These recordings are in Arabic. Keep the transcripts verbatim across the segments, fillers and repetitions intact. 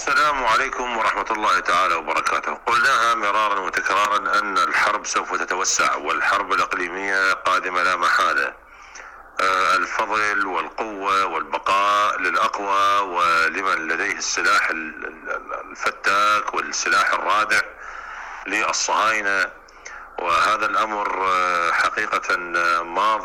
السلام عليكم ورحمة الله تعالى وبركاته. قلناها مرارا وتكرارا أن الحرب سوف تتوسع والحرب الإقليمية قادمة لا محالة. الفضل والقوة والبقاء للأقوى ولمن لديه السلاح الفتاك والسلاح الرادع للصهاينة، وهذا الأمر حقيقة ماض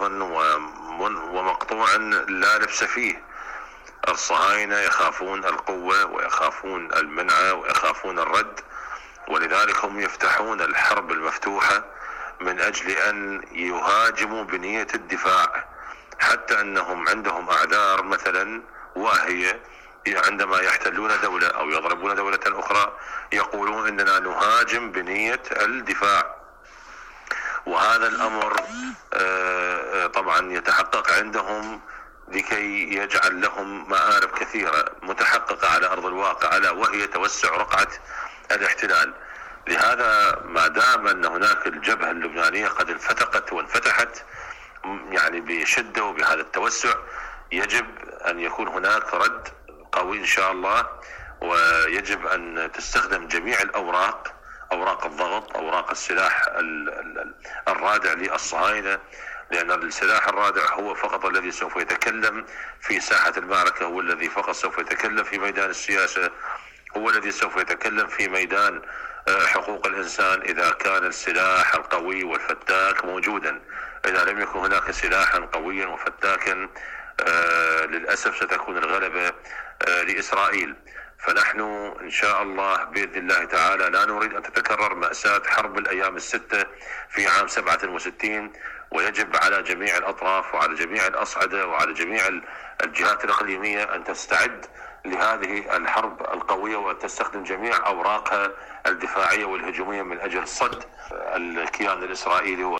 ومقطوع لا لبس فيه. الصهاينة يخافون القوة ويخافون المنع ويخافون الرد، ولذلك هم يفتحون الحرب المفتوحة من أجل أن يهاجموا بنية الدفاع، حتى أنهم عندهم أعذار مثلا واهية عندما يحتلون دولة أو يضربون دولة أخرى يقولون إننا نهاجم بنية الدفاع، وهذا الأمر طبعا يتحقق عندهم لكي يجعل لهم مآرب كثيرة متحققة على أرض الواقع، ألا وهي توسع رقعة الاحتلال. لهذا ما دام أن هناك الجبهة اللبنانية قد انفتقت وانفتحت يعني بشدة وبهذا التوسع، يجب أن يكون هناك رد قوي إن شاء الله، ويجب أن تستخدم جميع الأوراق، أوراق الضغط، أوراق السلاح الرادع للصهاينة، لأن السلاح الرادع هو فقط الذي سوف يتكلم في ساحة المعركة، هو الذي فقط سوف يتكلم في ميدان السياسة، هو الذي سوف يتكلم في ميدان حقوق الإنسان إذا كان السلاح القوي والفتاك موجودا. إذا لم يكن هناك سلاحا قويا وفتاكا للأسف ستكون الغلبة لإسرائيل. فنحن إن شاء الله بإذن الله تعالى لا نريد أن تتكرر مأساة حرب الأيام الستة في عام سبعة وستين، ويجب على جميع الأطراف وعلى جميع الأصعدة وعلى جميع الجهات الإقليمية أن تستعد لهذه الحرب القوية وأن تستخدم جميع أوراقها الدفاعية والهجومية من أجل صد الكيان الإسرائيلي.